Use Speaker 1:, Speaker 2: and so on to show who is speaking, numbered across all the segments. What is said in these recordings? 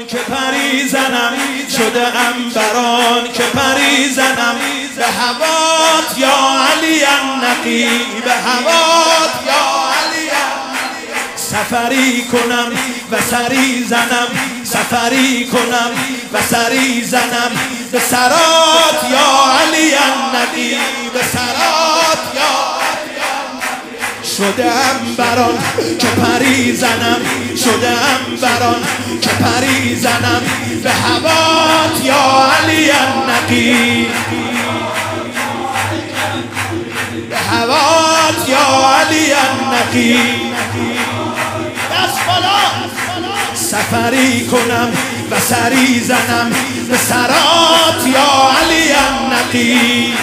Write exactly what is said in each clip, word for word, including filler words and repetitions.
Speaker 1: که پری زنم، شده عنبران که پری زنم، به هوات یا علی النقی، به هوات یا علی النقی. سفری کنم و سری زنم، سفری کنم و سری زنم، به سرات یا علی النقی، به سرات یا شده عنبران که پری زنم، شده عنبران که پری زنم، به هوات یا علی النقی، به هوات یا علی النقی. سفری کنم و سری زنم، به سرات یا علی النقی،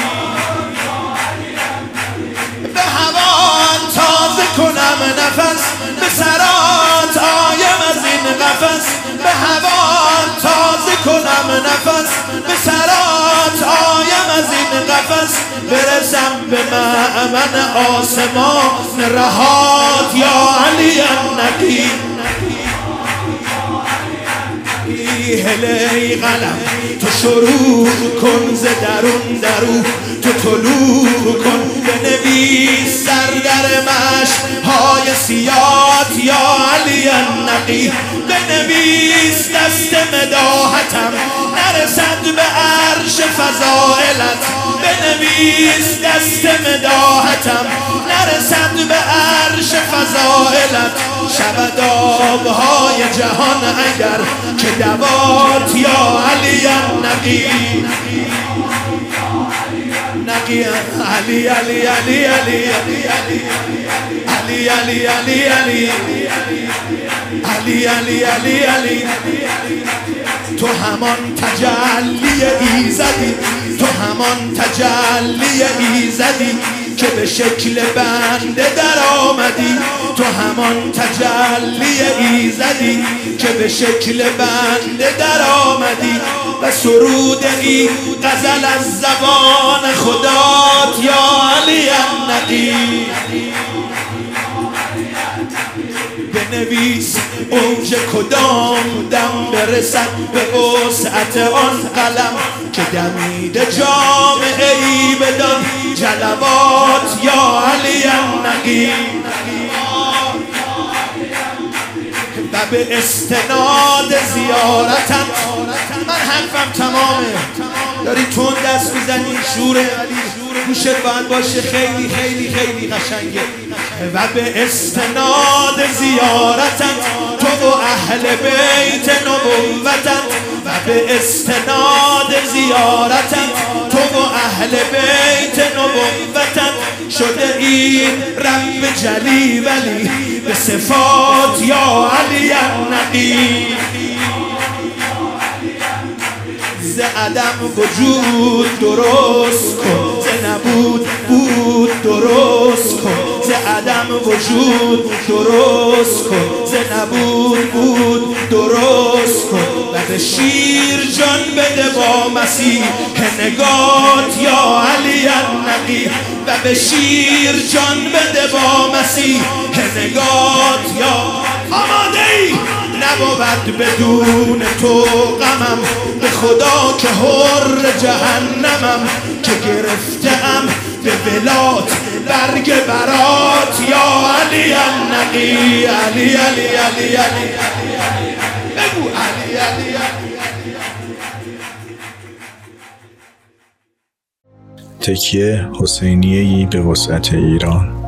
Speaker 1: به هوان تازه کنم نفس، به سرات آیم از این قفس، به هوان تازه کنم نفس، به سرات آیم از این قفس، برسم به مأمن آسمان رهات یا علی النقی. هله ای قلم تو شروع کن ز درون درو، تو طلوع کن بنویس سر در مشق‌های سیات یا علی النقی، بنویس دست مداحتم نرسد به عرش فضائلت، بنویس دست مداحتم نرسد به عرش فضائلت، شود آبهای جهان اگر که دوات یا علی النقی، نقی علی علی علی علی علی علی علی علی علی علی علی علی علی. تو همان تجلی ایزدی، تو همان تجلی ایزدی که به شکل بنده در آمدی، تو همان تجلی ایزدی که به شکل بنده در آمدی، و سرود این غزل از زبان خدات یا علی النقی. بنویس اوج کدام دم برسد به وسعت آن قلم، که دمیده جامعه ای بدان جلوات یا علی النقی، و به استناد زیارتت. من حرفم تمامه، داری تون دست میزنی، شوره، گوشت باید باشه خیلی خیلی خیلی قشنگه. و به استناد زیارتت تو و اهل بیت نبوتت، و به استناد زیارتت تو و اهل بیت نبوتت، شده این رب جلی ولی به صفات یا علی النقی. ز عدم وجود درست کن، ز نبود بود درست کن، ز عدم وجود درست کن، ز نبود بود درست کن، و به شیر جان بده با مسیح نگات یا علی النقی، و به شیر جان بده با مسیح نگات یا. آماده ای؟ نبود بدون تو غمم، به خدا که حر جهنمم، که گرفتم به ولات برگ برات یا علی النقی. علی علی علی علی بگو علی علی
Speaker 2: تکیه حسینیه‌ای به وسعت ایران.